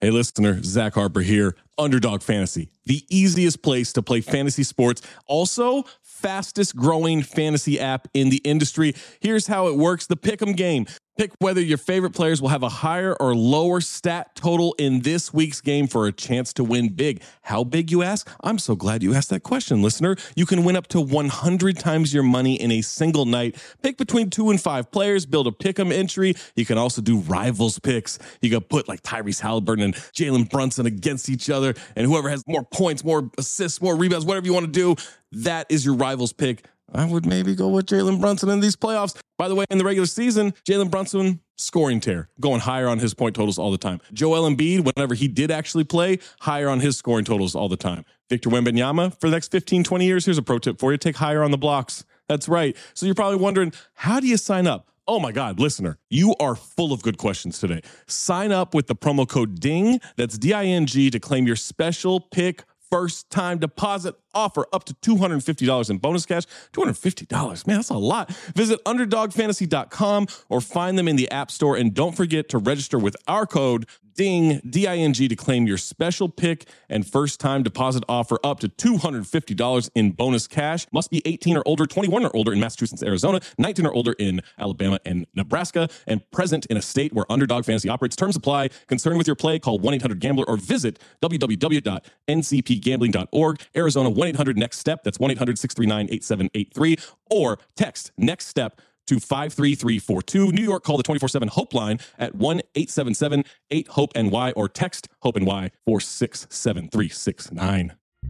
Hey, listener, Zach Harper here. Underdog Fantasy, the easiest place to play fantasy sports. Also, fastest growing fantasy app in the industry. Here's how it works. The Pick'em game. Pick whether your favorite players will have a higher or lower stat total in this week's game for a chance to win big. How big, you ask? I'm so glad you asked that question, listener. You can win up to 100 times your money in a single night. Pick between 2 and 5 players, build a Pick'em entry. You can also do rivals picks. You can put like Tyrese Halliburton and Jalen Brunson against each other, and whoever has more points, more assists, more rebounds, whatever you want to do, that is your rivals pick. I would maybe go with Jalen Brunson in these playoffs. By the way, in the regular season, Jalen Brunson, scoring tear, going higher on his point totals all the time. Joel Embiid, whenever he did actually play, higher on his scoring totals all the time. Victor Wembanyama, for the next 15, 20 years, here's a pro tip for you. Take higher on the blocks. That's right. So you're probably wondering, how do you sign up? Oh my God, listener, you are full of good questions today. Sign up with the promo code DING, that's D-I-N-G, to claim your special pick first time deposit offer up to $250 in bonus cash. $250, man, that's a lot. Visit underdogfantasy.com or find them in the App Store. And don't forget to register with our code DING, D-I-N-G, to claim your special pick and first time deposit offer up to $250 in bonus cash. Must be 18 or older, 21 or older in Massachusetts, Arizona, 19 or older in Alabama and Nebraska, and present in a state where Underdog Fantasy operates. Terms apply. Concerned with your play, call 1-800-GAMBLER or visit www.ncpgambling.org. Arizona, 1-800-NEXT-STEP. That's 1-800-639-8783. Or text NEXT STEP to 53342. New York, call the 24/7 Hope line at 1-877-8-HOPE-NY or text HOPE-NY 467-369.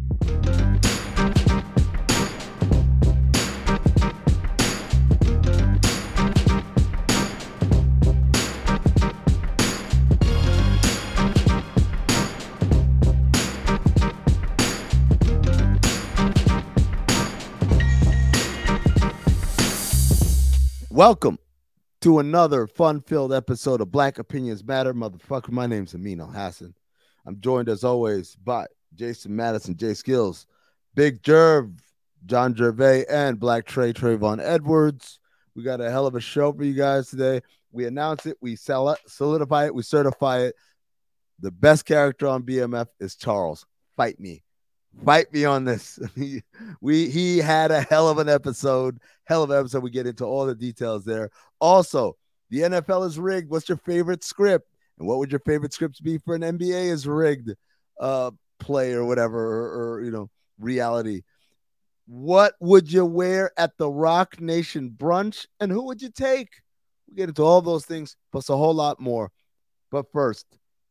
Welcome to another fun-filled episode of Black Opinions Matter, motherfucker. My name's Amin Al-Hassan. I'm joined, as always, by Jason Madison, Jay Skills, Big Jerv, John Gervais, and Black Trayvon Edwards. We got a hell of a show for you guys today. We announce it, we solidify it, we certify it. The best character on BMF is Charles. Fight me on this. He had a hell of an episode. We get into all the details there. Also, the NFL is rigged. What's your favorite script? And what would your favorite scripts be for an NBA is rigged play or whatever, or reality? What would you wear at the Rock Nation brunch? And who would you take? We get into all those things, plus a whole lot more. But first,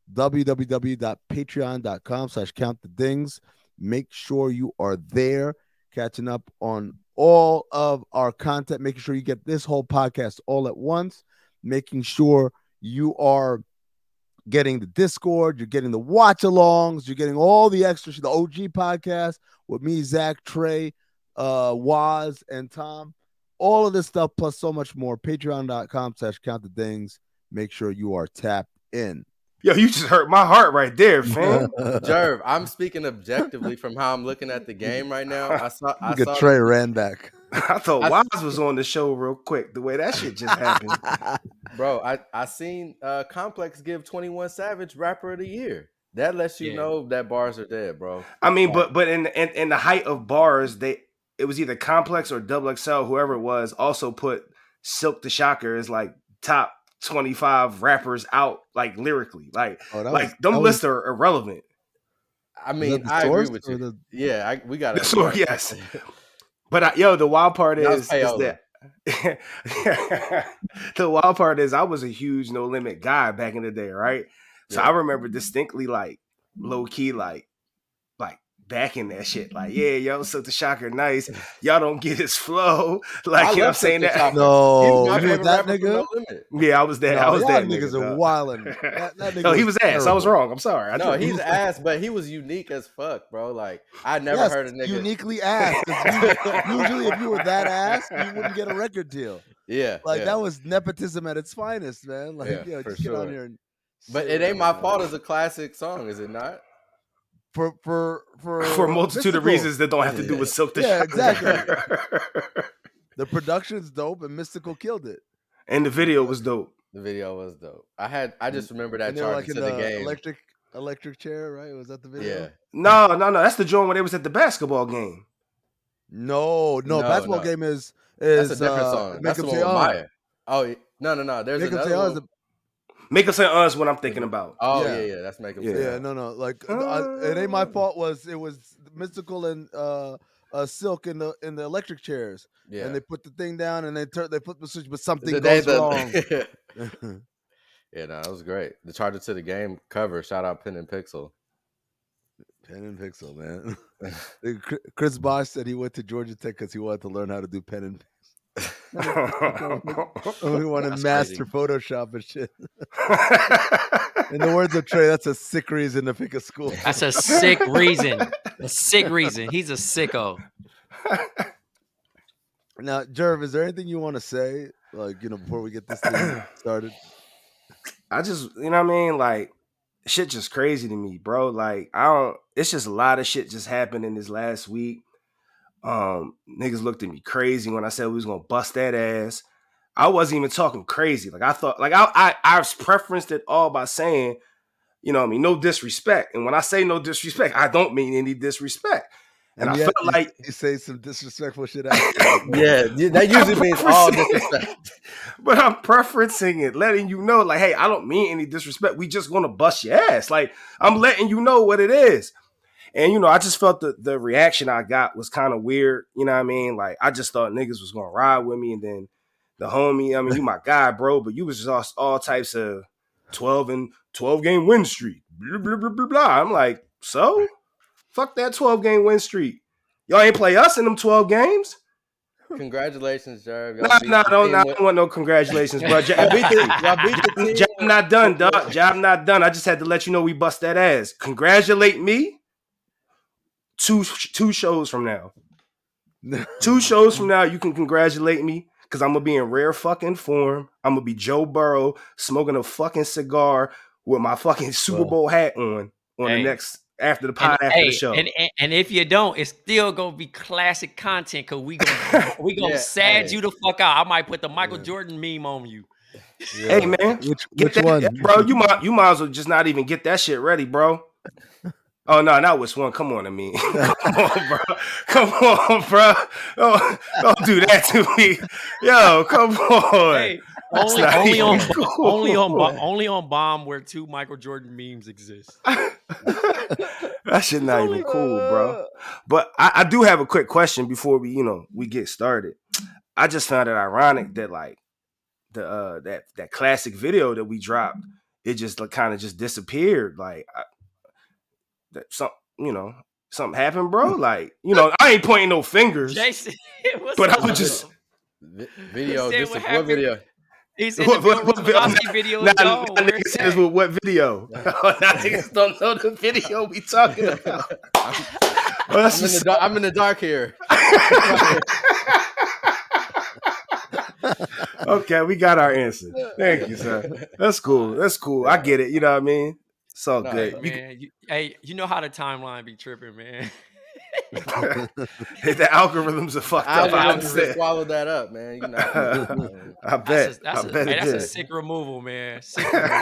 www.patreon.com/countthedings. Make sure you are there, catching up on all of our content, making sure you get this whole podcast all at once, making sure you are getting the Discord, you're getting the watch-alongs, you're getting all the extra shit, the OG podcast with me, Zach, Trey, Waz, and Tom. All of this stuff, plus so much more. Patreon.com/countthedings. Make sure you are tapped in. Yo, you just hurt my heart right there, fam. Jerv, I'm speaking objectively from how I'm looking at the game right now. I saw Trey ran back. I thought Waz was on the show real quick. The way that shit just happened, bro. I seen Complex give 21 Savage Rapper of the Year. That lets you know that bars are dead, bro. I mean, but in the height of bars, it was either Complex or Double XL, whoever it was, also put Silk the Shocker as like top 25 rappers out, like lyrically, them lists are irrelevant. I mean, I agree with you. We got it. So yes, but the wild part is that the wild part is I was a huge No Limit guy back in the day, right? So I remember distinctly, like low key, like backing that shit, like Silk the Shocker, nice. Y'all don't get his flow, like I'm saying that. No, you were that nigga. Yeah, I was that. I was that. Niggas are wilding. That nigga he was ass. Terrible. I was wrong. I'm sorry. No, he's ass, but he was unique as fuck, bro. Like I never heard a nigga uniquely ass. Usually, if you were that ass, you wouldn't get a record deal. Yeah, that was nepetism at its finest, man. Like, just get on here and. But it ain't my fault. It's a classic song, is it not? For a multitude of reasons that don't have to do with Silk the Shocker. Exactly. The production's dope, and Mystical killed it. And the video was dope. The video was dope. I just remember that charge to the game. electric chair, right? Was that the video? Yeah. No. That's the joint when they was at the basketball game. No. Basketball game is that's a different song. Make That's him the say one with Maya. Oh no. There's Make him another say one. Make us say is what I'm thinking about. Oh yeah. That's Make him say. Yeah, no. Like it ain't my fault. It was Mystical and Silk in the electric chairs. Yeah. And they put the thing down and they flip the switch, but something goes wrong. Yeah, no, it was great. The Charger to the Game cover. Shout out Pen and Pixel. Pen and Pixel, man. Chris Bosh said he went to Georgia Tech because he wanted to learn how to do pen and pixel. We want to master Photoshop and shit. In the words of Trey, that's a sick reason to pick a school. That's a sick reason. A sick reason. He's a sicko. Now, Jerv, is there anything you want to say, before we get this thing started? I just, you know what I mean? Like, shit just crazy to me, bro. Like, it's just a lot of shit just happened in this last week. Niggas looked at me crazy when I said we was gonna bust that ass. I wasn't even talking crazy. Like, I thought, like, I preferenced it all by saying, you know what I mean, no disrespect. And when I say no disrespect, I don't mean any disrespect. And I felt like you say some disrespectful shit. Yeah, that usually means all disrespect. But I'm preferencing it, letting you know, like, hey, I don't mean any disrespect. We just gonna bust your ass. Like, I'm letting you know what it is. And, you know, I just felt the reaction I got was kind of weird. You know what I mean? Like, I just thought niggas was gonna ride with me, and then the homie, I mean, you my guy, bro, but you was just all types of 12 game win streak. Blah, blah, blah, blah, blah. I'm like, so? Fuck that 12-game win streak. Y'all ain't play us in them 12 games? Congratulations, Jerv. I don't want no congratulations, bro. Y'all beat the team. Job not done, dog. Job not done. I just had to let you know we bust that ass. Congratulate me. Two shows from now. 2 shows from now, you can congratulate me because I'm going to be in rare fucking form. I'm going to be Joe Burrow smoking a fucking cigar with my fucking Super Bowl hat on the next... After the pod, after the show. And if you don't, it's still gonna be classic content because we gonna sad you the fuck out. I might put the Michael Jordan meme on you. Yeah. Hey man, which one, bro? You might as well just not even get that shit ready, bro. Oh no, not which one? Come on to me. Come on, bro. Don't do that to me. Yo, come on. Hey, only on Bomb where 2 Michael Jordan memes exist. That shit not even cool, bro. But I do have a quick question before we get started. I just found it ironic that like the that classic video that we dropped, it just kind of just disappeared. Like something happened, bro. Like, I ain't pointing no fingers. Jason, but I would just video. What video? He said what video? Now niggas says what video? Now niggas don't know the video we talking about. I'm in the dark here. Okay, we got our answer. Thank you, sir. That's cool. I get it. You know what I mean? It's all good. Man, you know how the timeline be tripping, man. The algorithms are fucked up. I just swallowed that up, man. I bet. That's a sick removal, man. Sick removal.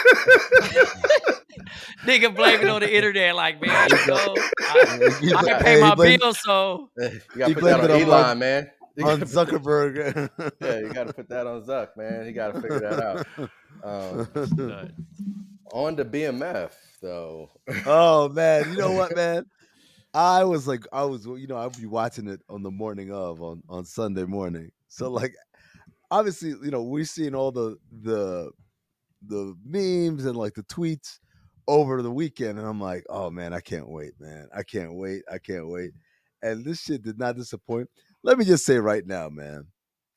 Nigga blame it on the internet, like, man, I can pay my bills, so you gotta put that on Elon, man. On Zuckerberg. Yeah, you gotta put that on Zuck, man. You gotta figure that out. On to BMF, though. Oh man, you know what, man? I was I'd be watching it on the morning of on Sunday morning. So like, obviously, we're seeing all the memes and like the tweets over the weekend, and I'm like, oh man, I can't wait, man. I can't wait. And this shit did not disappoint. Let me just say right now, man.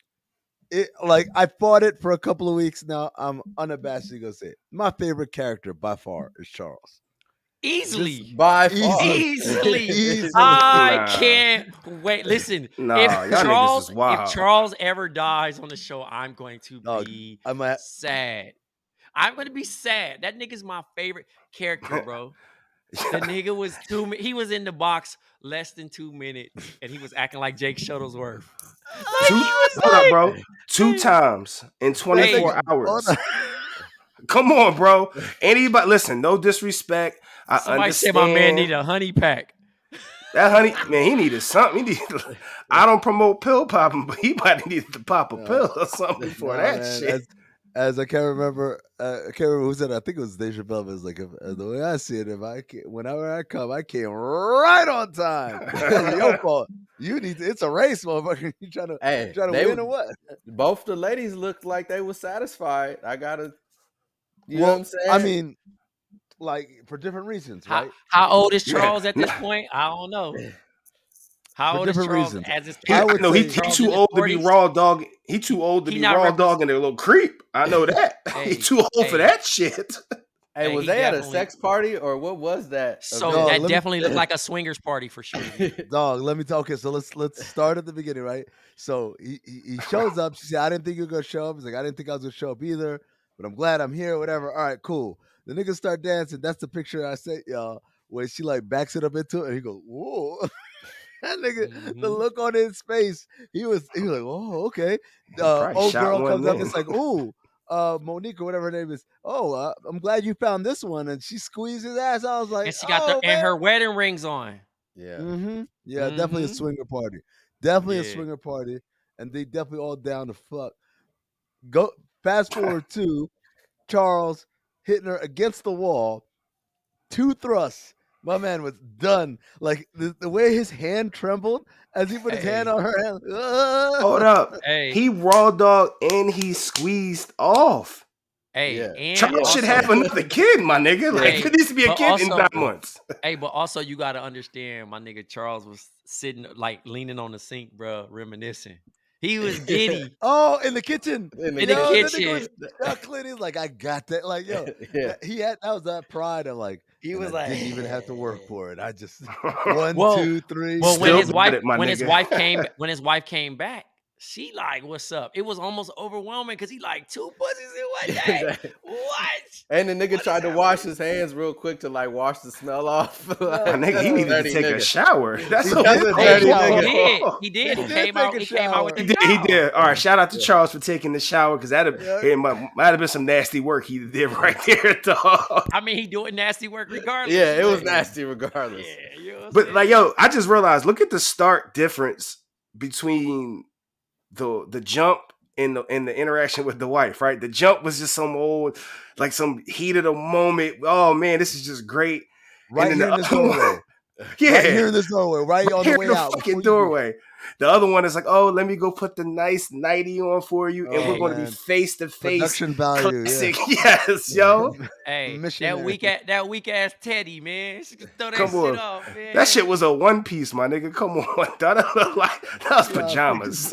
I fought it for a couple of weeks now. I'm unabashedly gonna say it. My favorite character by far is Charles. Easily. Easily. I can't wait. Listen, if Charles ever dies on the show, I'm going to be sad. I'm going to be sad. That nigga's my favorite character, bro. The nigga he was in the box less than 2 minutes, and he was acting like Jake Shuttlesworth. Hold up, bro. 2 times in 24 hours. Come on, bro. Anybody, listen, no disrespect. Somebody understand. said my man needed a honey pack. That honey, man, he needed something. I don't promote pill popping, but he might have needed to pop a pill or something for that shit. As I can't remember who said it. I think it was Dave Chappelle. It was like, the way I see it, whenever I come, I came right on time. Your fault. You need to. It's a race, motherfucker. You trying to win or what? Both the ladies looked like they were satisfied. I gotta. You know what I'm saying? I mean, like for different reasons, right? How old is Charles at this point? I don't know. How old is Charles as his He's too old to be raw dog. He too old to be raw dog and a little creep. I know that. He's too old for that shit. Hey, was they at a sex party or what was that? So that definitely looked like a swingers party for sure. Dog, let me talk. Okay, so let's start at the beginning, right? So he shows up. She said, "I didn't think you were gonna show up." He's like, "I didn't think I was gonna show up either, but I'm glad I'm here. Whatever. All right, cool." The niggas start dancing. That's the picture I sent y'all, where she like backs it up into it, and he goes, "Whoa." That nigga, the look on his face, he was like, "Oh, okay." Old girl comes up, it's like, "Ooh, Monique or whatever her name is. Oh, I'm glad you found this one." And she squeezed his ass. I was like, and she got and her wedding rings on. Yeah, definitely a swinger party. Definitely a swinger party, and they definitely all down to fuck. Go fast forward to Charles hitting her against the wall, 2 thrusts. My man was done. Like the way his hand trembled as he put his hand on her hand. Hold up. He raw dog and he squeezed off. And Charles should have another kid, my nigga. Like there needs to be a kid in 9 months. But also you gotta understand, my nigga Charles was sitting like leaning on the sink, bro, reminiscing. He was giddy. In the kitchen. In the kitchen. He's like, I got that. Like, yo, that was that pride of like, he was like, didn't even have to work for it. I just 1, 2, 3. Well, when his wife came back, she like, "What's up?" It was almost overwhelming because he like 2 pussies in one day. What? And the nigga tried to wash his hands real quick to like wash the smell off. Nigga, he needed to take a shower. That's a dirty nigga. He did. He came out with the He did. All right, shout out to Charles for taking the shower because it might have been some nasty work he did right there, dog. I mean, he doing nasty work regardless. Yeah, it was nasty regardless. Yeah, you know but like, yo, I just realized, look at the stark difference between the jump in the interaction with the wife, right? The jump was just some old, like some heat of the moment. Oh man, this is just great. Right here in this doorway. Yeah, right here in this doorway, right on the way out. Fucking doorway. The other one is like, oh, let me go put the nice nightie on for you, and we're going to be face to face. Production value, classic. Yes, yo. Hey, that weak ass Teddy, man. Throw that shit off, man. That shit was a one piece, my nigga. Come on, that was pajamas.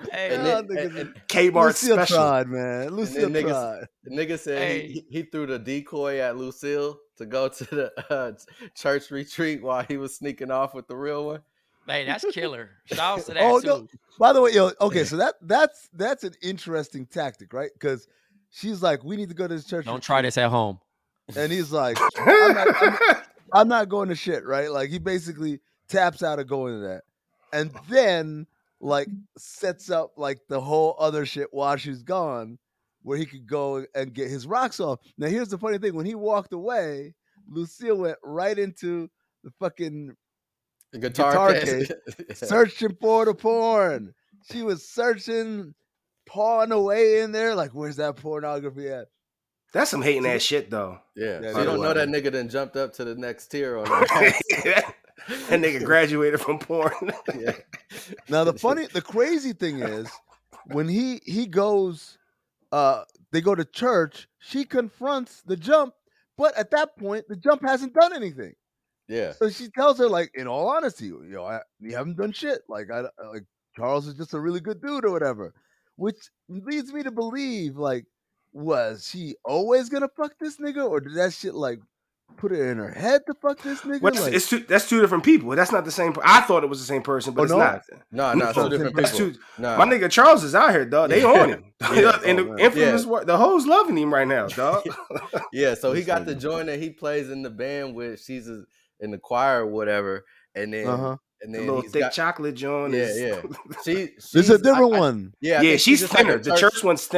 Kmart Lucille special. Tried, man. Lucille tried. The nigga said he threw the decoy at Lucille to go to the church retreat while he was sneaking off with the real one. Hey, that's killer. Shout out to that too. No. By the way, okay, so that's an interesting tactic, right? Because she's like, we need to go to this church. Don't try this at home. And he's like, I'm not going to shit, right? Like he basically taps out of going to that. And then like sets up like the whole other shit while she's gone, where he could go and get his rocks off. Now here's the funny thing. When he walked away, Lucille went right into the fucking guitar case, searching for the porn. She was searching, pawing away in there. Like, where's that pornography at? That's some hating ass shit, though. Yeah. So you don't know that nigga done jumped up to the next tier on that. That nigga graduated from porn. Yeah. Now the crazy thing is, when he goes, they go to church. She confronts the jump, but at that point, the jump hasn't done anything. Yeah. So she tells her, like, in all honesty, you haven't done shit. Like, like Charles is just a really good dude or whatever, which leads me to believe, like, was she always gonna fuck this nigga, or did that shit like put it in her head to fuck this nigga? Well, that's two different people. That's not the same. I thought it was the same person, but it's not. No, it's two different people. My nigga Charles is out here, dog. They on him. And the infamous the hoes loving him right now, dog. Yeah, so he got the joint that he plays in the band with. She's in the choir or whatever, and then and then the little thick chocolate joint. Yeah. She's a different one. Yeah, she's thinner. The church one's thinner.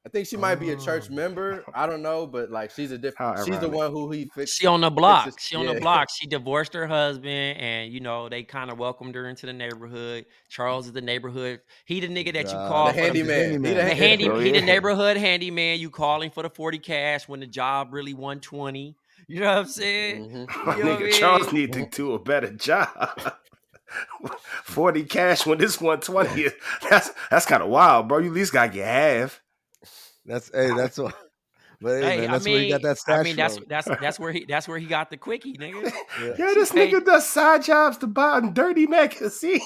I think she might be a church member. I don't know, but like she's a different. She's the one who he fixed. She on the block. She on the block. She divorced her husband, and they kind of welcomed her into the neighborhood. Charles is the neighborhood. He the nigga that you call the handyman. He the neighborhood handyman. You calling for the 40 cash when the job really 120. You know what I'm saying? Nigga, Charles need to do a better job. 40 cash when this 120 is. That's kind of wild, bro. You at least gotta get half. That's what. But hey, man, that's where he got that stash. I mean, that's where he got the quickie, nigga. Yeah, this nigga does side jobs to buy dirty magazines.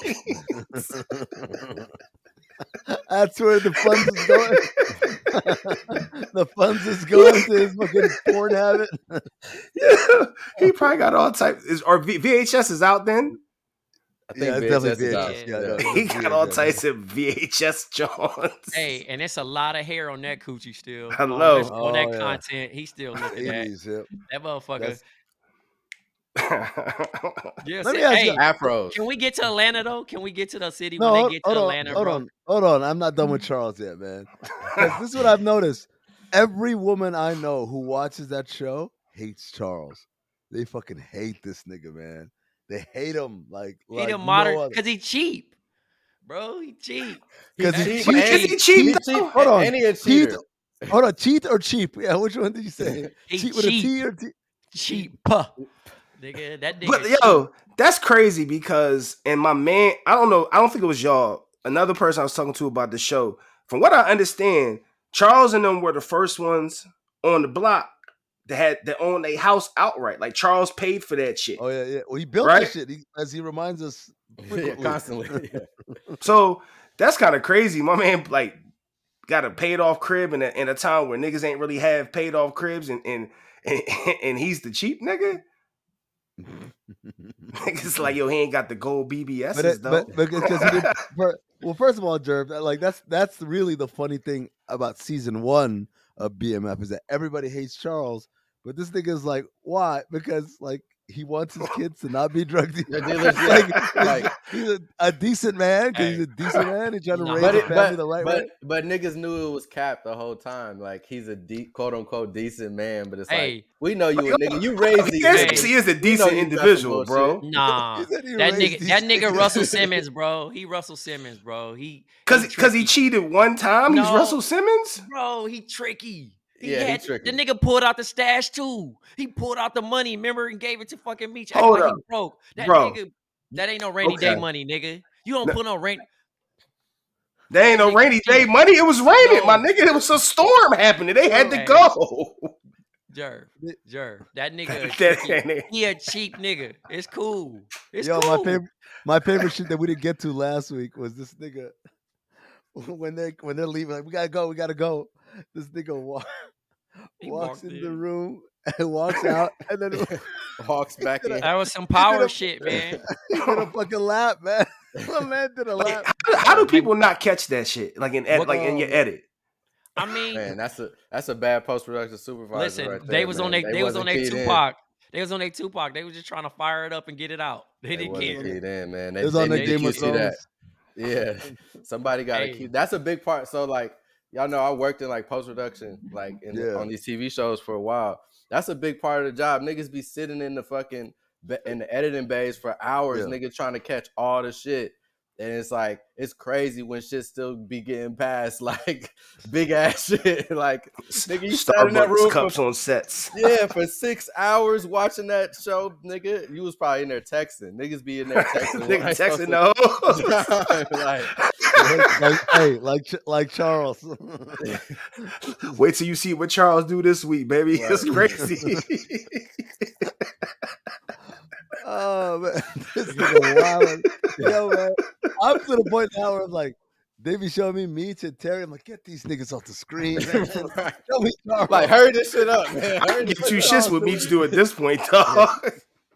That's where the funds is going. The funds is going to his fucking porn habit. Yeah, he probably got all types. Or VHS is out then. I think it's definitely VHS. Yeah, he got all types of VHS Johns. Hey, and it's a lot of hair on that coochie still. I know. On that content, he's still looking at that motherfucker. Let me ask you, afros. Can we get to Atlanta though? Can we get to the city when they get to Atlanta? Hold on. I'm not done with Charles yet, man. This is what I've noticed. Every woman I know who watches that show hates Charles. They fucking hate this nigga, man. They hate him hate him modern because he cheap, bro. He cheap. Because he cheap. Hold on. And he a cheater. Hold on, cheat or cheap? Yeah, which one did you say? Cheat with a T or T? Cheap, nigga. That nigga. But yo, that's crazy because my man, I don't know. I don't think it was y'all. Another person I was talking to about the show. From what I understand, Charles and them were the first ones on the block that owned a house outright. Like Charles paid for that shit. Oh yeah. Well, he built that shit, as he reminds us constantly. So that's kind of crazy. My man got a paid off crib in a time where niggas ain't really have paid off cribs, and he's the cheap nigga. Niggas like, yo, he ain't got the gold BBSs though. But because he did. Well, first of all, Jerv, that's really the funny thing about season 1 of BMF is that everybody hates Charles, but this nigga is like, why? Because he wants his kids to not be drug dealers. He's a decent man because he's a decent man. He's trying to raise a family the right way. But niggas knew it was capped the whole time. Like he's a quote unquote decent man, but it's like we know you a nigga. You raised these. He is a decent individual, bro. Nah, that nigga Russell Simmons, bro. He Russell Simmons, bro. Because he cheated one time. He's Russell Simmons, bro. He tricky. He's tricky. The nigga pulled out the stash too. He pulled out the money, remember, and gave it to fucking Meech. Hold up. He broke. Nigga, that ain't no rainy day money, nigga. You don't put no rain. That ain't no rainy day money. It was raining, my nigga. It was a storm happening. They had to go. Jerv. That nigga, he a cheap nigga. It's cool. It's cool. My favorite shit that we didn't get to last week was this nigga when they're leaving. Like, we gotta go. This nigga walks in the room and walks out, and then walks back in. That was some power shit, man. He did a fucking lap, man. My man did a lap. How do people not catch that shit? In your edit. I mean, man, that's a bad post production supervisor. Listen, right there, they was on their Tupac. They was on their Tupac. They was just trying to fire it up and get it out. They didn't get it. Man. It was on their Game of Thrones. Yeah, somebody got to keep. That's a big part. So y'all know I worked in post production, on these TV shows for a while. That's a big part of the job. Niggas be sitting in the editing bays for hours, niggas trying to catch all the shit. And it's crazy when shit still be getting past big ass shit. Nigga, you sat in that room cups on sets. Yeah, for 6 hours watching that show, nigga. You was probably in there texting. Niggas be in there texting. Niggas texting the whole like Charles. Wait till you see what Charles do this week, baby. Right. It's crazy. Oh man, this nigga wild. Yo, man, I'm to the point now where I'm like, they be showing me Meech and Terry. I'm like, get these niggas off the screen. Right. Show me Charles. Hurry this shit up, man. I can get two shits with Meech do at this point, dog.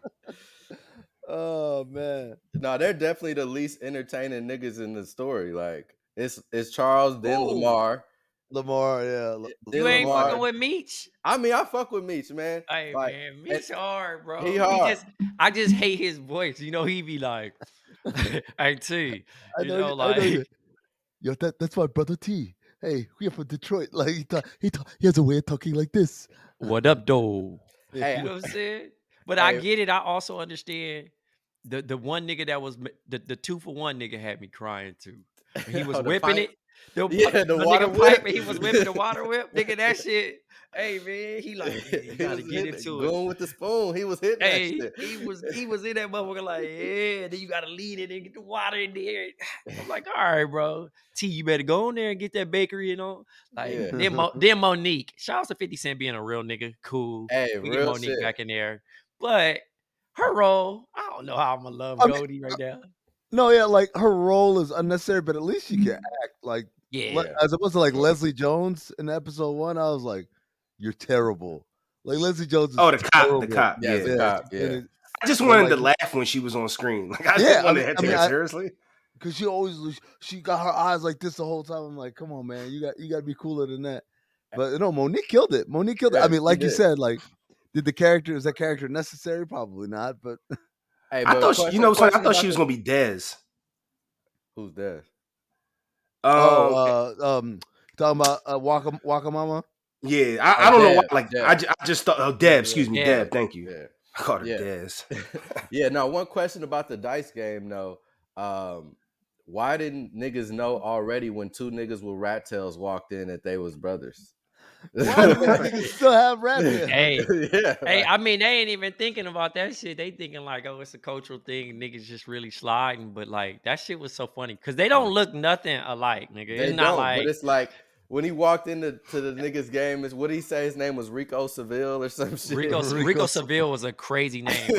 Oh man, no, they're definitely the least entertaining niggas in the story. It's Charles, then Lamar. Lamar, yeah. You ain't fucking with Meech? I mean, I fuck with Meech, man. Hey, man, Meech hard, bro. He hard. I just hate his voice. He be like, I too. Yo, that's my brother T. hey, we're from Detroit. Like he has a way of talking like this. What up, though? Hey, you know what I'm saying? But I get it. I also understand the one nigga that was the 2-for-1 nigga had me crying too. He was whipping it. The water whip. He was whipping the water whip. Nigga, that shit. Hey man, he like, you gotta get into it. Going with the spoon. He was hitting that shit. He was in that motherfucker like, yeah. Then you gotta lean it and get the water in there. I'm like, all right, bro. T, you better go in there and get that bakery, Like then Monique. Shout out to 50 Cent being a real nigga. Cool. Hey, we real get Monique shit. back in there. But her role, I don't know how I'm gonna love Goldie right now. No, yeah, like her role is unnecessary, but at least she can act. Like, as opposed to like Leslie Jones in episode 1, I was like, "You're terrible." Like Leslie Jones. Is the cop, terrible. the cop. Yeah, the cop. Yeah. I just wanted to laugh when she was on screen. Like I didn't want to take her seriously. Because she got her eyes like this the whole time. I'm like, come on, man, you got to be cooler than that. But no, Monique killed it. I mean, like you said, like, is that character necessary? Probably not. But hey, I thought I thought she was gonna be Dez. Who's Dez? Talking about Waka Mama. Yeah, I don't know why. Like Deb. I just thought Deb. Excuse me, Deb. Thank you. Yeah. I called her Dez. Yeah. No, one question about the dice game though. Why didn't niggas know already when 2 niggas with rat tails walked in that they was brothers? Why do niggas still have rat tails? Hey, I mean, they ain't even thinking about that shit. They thinking like, oh, it's a cultural thing. Niggas just really sliding. But like, that shit was so funny because they don't look nothing alike, nigga. It's not like. But it's like when he walked into the niggas game, what did he say? His name was Rico Seville or some shit. Rico Seville was a crazy name.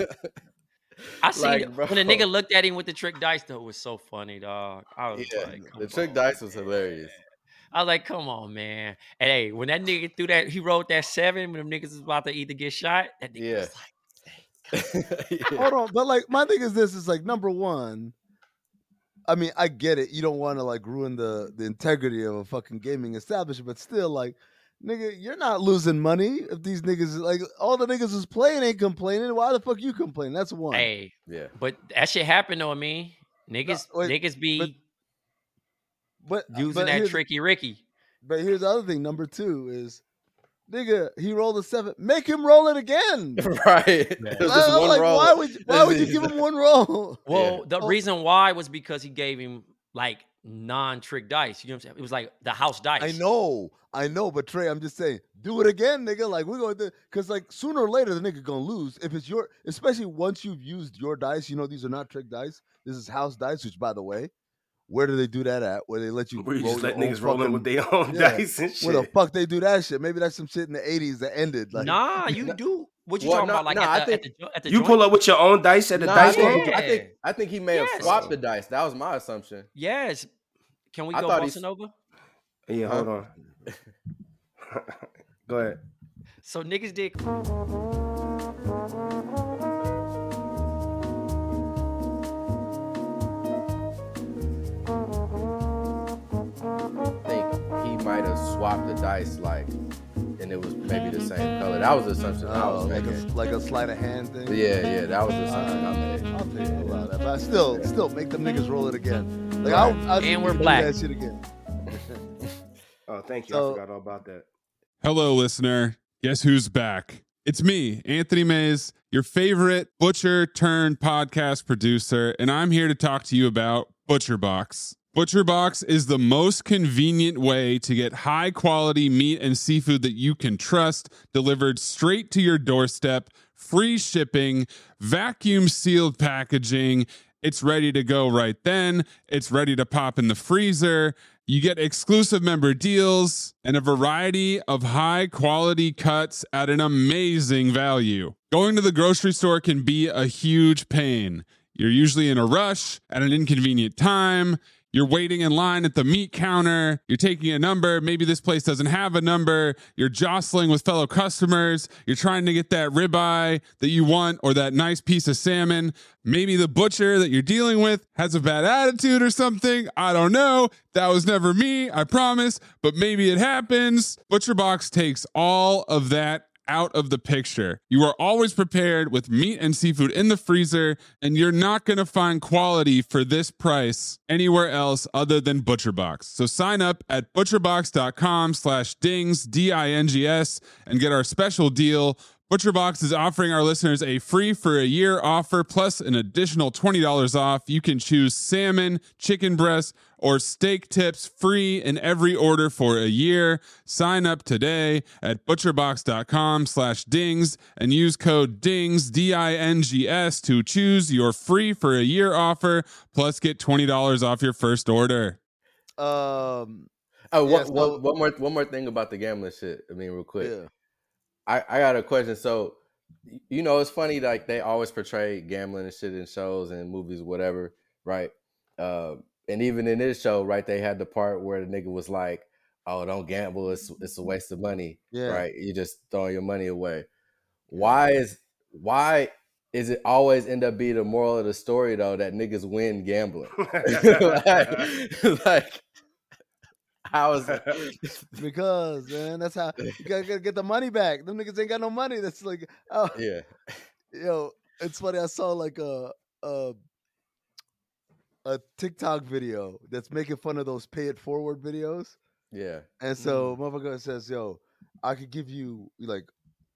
I seen it when a nigga looked at him with the trick dice though. It was so funny, dog. I was like, the trick dice was hilarious. I was like, come on, man. And hey, when that nigga threw that, he rolled that 7 when them niggas was about to either get shot. That nigga was like, hey, hold on. But like, my thing is this is like, number one, I mean, I get it. You don't want to like ruin the integrity of a fucking gaming establishment, but still, like, nigga, you're not losing money if these niggas, like, all the niggas who's playing ain't complaining. Why the fuck you complaining? That's one. Hey, but that shit happened though, niggas be using that tricky Ricky. But here's the other thing. Number 2 is, nigga, he rolled a 7. Make him roll it again. Right. I'm like, why would you give him one roll? Well, the reason why was because he gave him like non-trick dice. You know what I'm saying? It was like the house dice. I know, but Trey, I'm just saying, do it again, nigga. Like, we're going to, because like sooner or later the nigga gonna lose. If it's especially once you've used your dice, these are not trick dice. This is house dice, which, by the way, where do they do that at? Where they let you just let niggas roll in with their own dice and shit. Where the fuck they do that shit? Maybe that's some shit in the 80s that ended. Like, nah, you do. What you talking about? Like at the you joint? Pull up with your own dice at the dice game? I think he may have swapped the dice. That was my assumption. Yes. Can we go Bossa Nova? Yeah, hold on. Go ahead. So niggas did. Might have swapped the dice, like, and it was maybe the same color. That was the assumption I was making. Like a sleight of hand thing? Yeah, that was the assumption I made. I'll tell you about that. But still make them niggas roll it again. Like, right. And we're black. That shit again. Oh, thank you. I forgot all about that. Hello, listener. Guess who's back? It's me, Anthony Mays, your favorite butcher turned podcast producer, and I'm here to talk to you about ButcherBox. ButcherBox is the most convenient way to get high quality meat and seafood that you can trust delivered straight to your doorstep, free shipping, vacuum sealed packaging. It's ready to go right then. It's ready to pop in the freezer. You get exclusive member deals and a variety of high quality cuts at an amazing value. Going to the grocery store can be a huge pain. You're usually in a rush at an inconvenient time. You're waiting in line at the meat counter. You're taking a number. Maybe this place doesn't have a number. You're jostling with fellow customers. You're trying to get that ribeye that you want or that nice piece of salmon. Maybe the butcher that you're dealing with has a bad attitude or something. I don't know. That was never me, I promise. But maybe it happens. ButcherBox takes all of that out of the picture. You are always prepared with meat and seafood in the freezer, and you're not going to find quality for this price anywhere else other than ButcherBox. So sign up at butcherbox.com/dings, D-I-N-G-S, and get our special deal. ButcherBox is offering our listeners a free for a year offer plus an additional $20 off. You can choose salmon, chicken breast, or steak tips free in every order for a year. Sign up today at butcherbox.com/dings and use code DINGS, D-I-N-G-S, to choose your free for a year offer plus get $20 off your first order. One more thing about the gambling shit. I mean, real quick. Yeah. I got a question. So, it's funny, like they always portray gambling and shit in shows and movies, whatever, right? And even in this show, right, they had the part where the nigga was like, "Oh, don't gamble. It's a waste of money." Yeah. Right? You just throwing your money away. Why is it always end up being the moral of the story though that niggas win gambling? like how is that? Because, man, that's how you gotta get the money back. Them niggas ain't got no money. That's like, oh yeah. It's funny. I saw like a TikTok video that's making fun of those pay it forward videos. Yeah. And so motherfucker says, "Yo, I could give you like,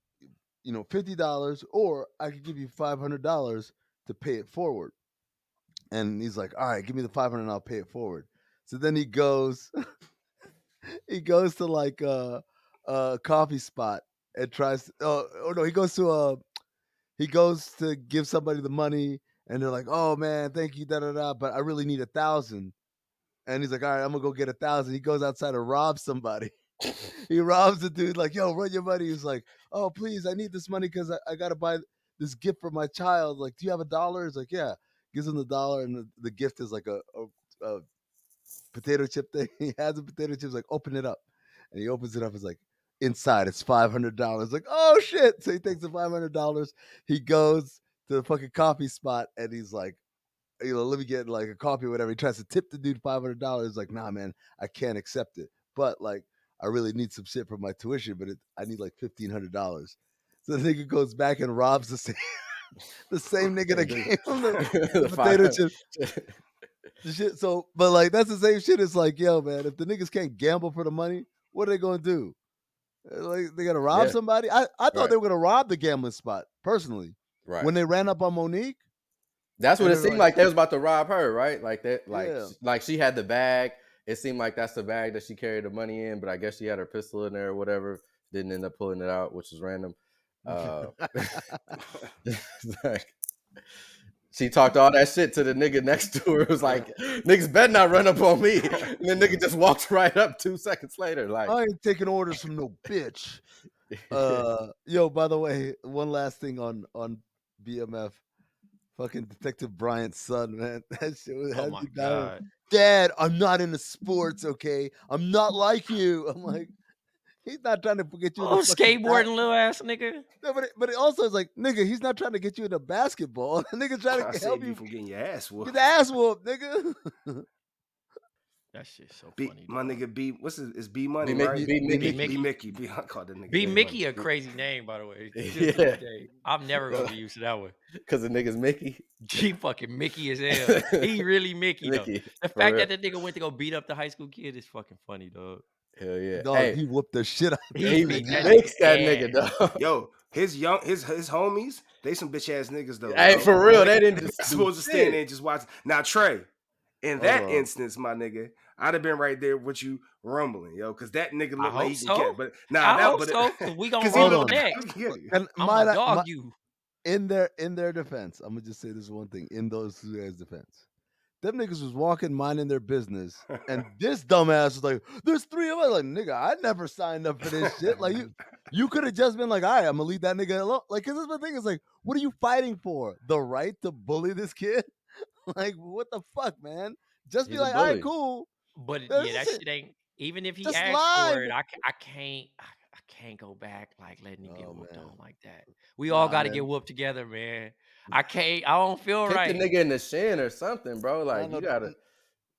$50, or I could give you $500 to pay it forward." And he's like, "All right, give me the $500 and I'll pay it forward." So then he goes. He goes to like a coffee spot and tries. He goes to give somebody the money, and they're like, "Oh man, thank you, da da da." But I really need 1,000, and he's like, "All right, I'm gonna go get 1,000." He goes outside and robs somebody. He robs the dude like, "Yo, run your money." He's like, "Oh please, I need this money because I gotta buy this gift for my child. Like, do you have $1?" He's like, "Yeah." Gives him the $1, and the gift is like a potato chip thing. He has the potato chips, like, "Open it up." And he opens it up. It's like, inside it's $500. Like, oh shit. So he takes the $500. He goes to the fucking coffee spot, and he's like, "Let me get like a coffee or whatever." He tries to tip the dude $500. Like, "Nah, man, I can't accept it. But like, I really need some shit for my tuition, but I need like $1,500. So the nigga goes back and robs the same nigga that gave him the potato chip. Shit. So, but like, that's the same shit. It's like, yo, man, if the niggas can't gamble for the money, what are they gonna do? Like, they gotta rob somebody? I thought they were gonna rob the gambling spot personally. Right. When they ran up on Monique, that's what it seemed like they was about to rob her, right? Like that, like she had the bag. It seemed like that's the bag that she carried the money in, but I guess she had her pistol in there or whatever. Didn't end up pulling it out, which was random. Like, she talked all that shit to the nigga next to her. It was like, "Niggas better not run up on me." And then nigga just walked right up 2 seconds later. Like, "I ain't taking orders from no bitch." Yo, by the way, one last thing on BMF. Fucking Detective Bryant's son, man. That shit was oh my God. "Dad, I'm not into sports, okay? I'm not like you." I'm like, he's not trying to get you. Oh, skateboarding little ass nigga. No, but it also is like, nigga, he's not trying to get you into basketball. Nigga trying to help you from getting your ass whooped. Get the ass whooped, nigga. That shit's so funny. My nigga B, what's his? Is B Money, right? B Mickey. I called that nigga. B Mickey, a crazy name, by the way. Yeah. I'm never gonna be used to that one. Because the nigga's Mickey. G fucking Mickey as hell. He really Mickey though. The fact that the nigga went to go beat up the high school kid is fucking funny, dog. Hell yeah. Dog, he whooped the shit out of He makes that nigga, dog. Yo, his homies, they some bitch ass niggas though. Hey, for real, they didn't supposed to stand there and just watch. Now Trey, in that instance, my nigga, I'd have been right there with you rumbling, yo, because that nigga looked like he can get. But I hope so. We gonna roll next. And I'm gonna dog you. In their defense, I'm gonna just say this one thing. In those two guys' defense, them niggas was walking, minding their business, and this dumbass was like, "There's 3 of us." Like, nigga, I never signed up for this shit. Like, you could have just been like, "All right, I'm gonna leave that nigga alone." Like, cause this the thing is like, what are you fighting for? The right to bully this kid? Like, what the fuck, man? Just be like, "All right, cool." But yeah, that shit ain't. Even if he asked for it, I can't go back like letting him get whooped on like that. We all got to get whooped together, man. I don't feel right. Kick the nigga in the shin or something, bro. Like, you gotta.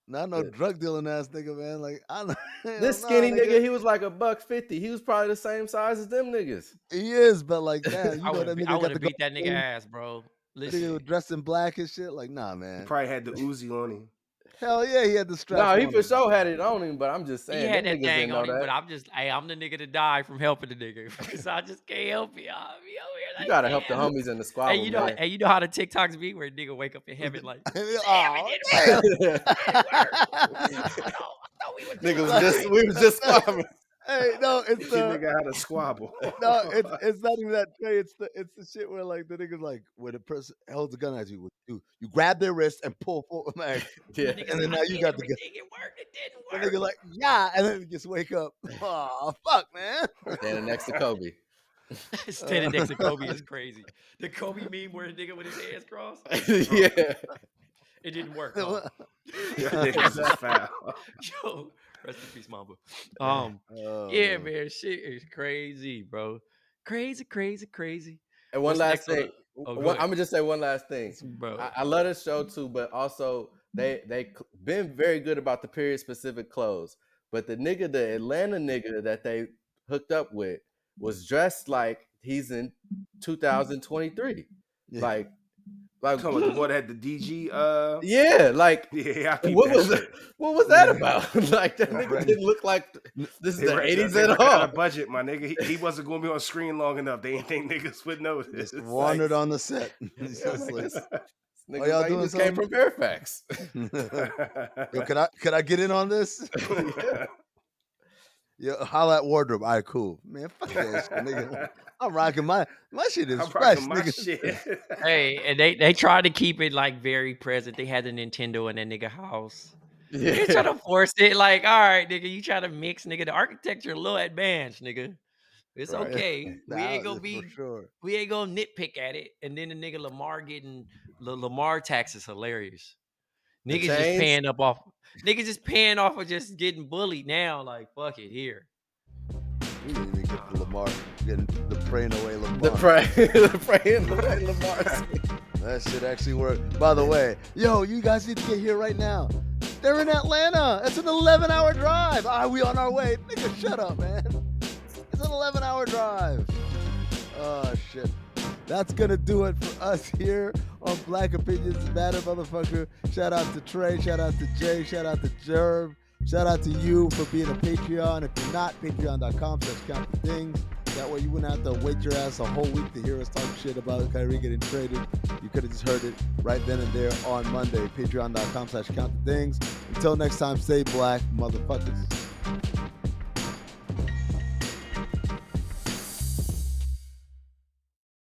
Not no drug dealing ass nigga, man. Like I don't. This skinny nigga, he was like $150. He was probably the same size as them niggas. He is, but like that, I would have beat that nigga ass, bro. Listen, nigga was dressed in black and shit. Like, nah, man. He probably had the Uzi on him. Hell yeah, he had the strap. No, he for sure had it on him, but I'm just saying. He had that thing on him, but I'm the nigga to die from helping the nigga because I just can't help it. I'll be over here like, you gotta help the homies in the squad. Hey, you know how the TikToks be where a nigga wake up in heaven like, niggas we was just squabbling. Hey, no, it's the nigga had a squabble. No, it's not even that Trey. It's the shit where like the niggas like when the person holds a gun at you, you grab their wrist and pull forward, man. Yeah, and then now you got the gun. It worked. It didn't work. The nigga like and then you just wake up. Oh fuck, man. Standing next to Kobe. Standing next to Kobe is crazy. The Kobe meme where the nigga with his hands crossed. Yeah, it didn't work. Huh? Yo. Rest in peace, Mamba. Yeah, man, shit is crazy, bro. Crazy. And one last thing. I'm gonna just say one last thing, bro. I love this show too, but also they been very good about the period specific clothes. But the Atlanta nigga that they hooked up with was dressed like he's in 2023, yeah. like talking about the boy that had the DG. Yeah, like what was that about? Like that nigga didn't look like this is the 80s at all. Out of budget, my nigga. He wasn't going to be on screen long enough. They didn't think niggas would notice. Just wandered on the set. Y'all doing came from Fairfax. Yo, could I get in on this? Yo, holla at wardrobe. All right, cool. Man, fuck that shit, nigga. I'm rocking my shit is fresh, nigga. Shit. Hey, and they tried to keep it like very present. They had the Nintendo in that nigga house. Yeah. They try to force it like, all right, nigga, you try to mix, nigga. The architecture a little advanced, nigga. It's right. Okay. We ain't gonna nitpick at it. And then the nigga Lamar getting Lamar tax is hilarious. Niggas just paying off. Niggas just paying off of just getting bullied now. Like, fuck it, here. We didn't even get the Lamar, getting the praying away Lamar. The praying away Lamar. That shit actually worked. By the way, yo, you guys need to get here right now. They're in Atlanta. It's an 11-hour drive. We on our way. Nigga, shut up, man. It's an 11-hour drive. Oh, shit. That's going to do it for us here on Black Opinions Matter, motherfucker. Shout out to Trey. Shout out to Jay. Shout out to Jerv. Shout out to you for being a Patreon. If you're not, patreon.com/countthethings. That way you wouldn't have to wait your ass a whole week to hear us talk shit about Kyrie getting traded. You could have just heard it right then and there on Monday. Patreon.com/countthethings. Until next time, stay black, motherfuckers.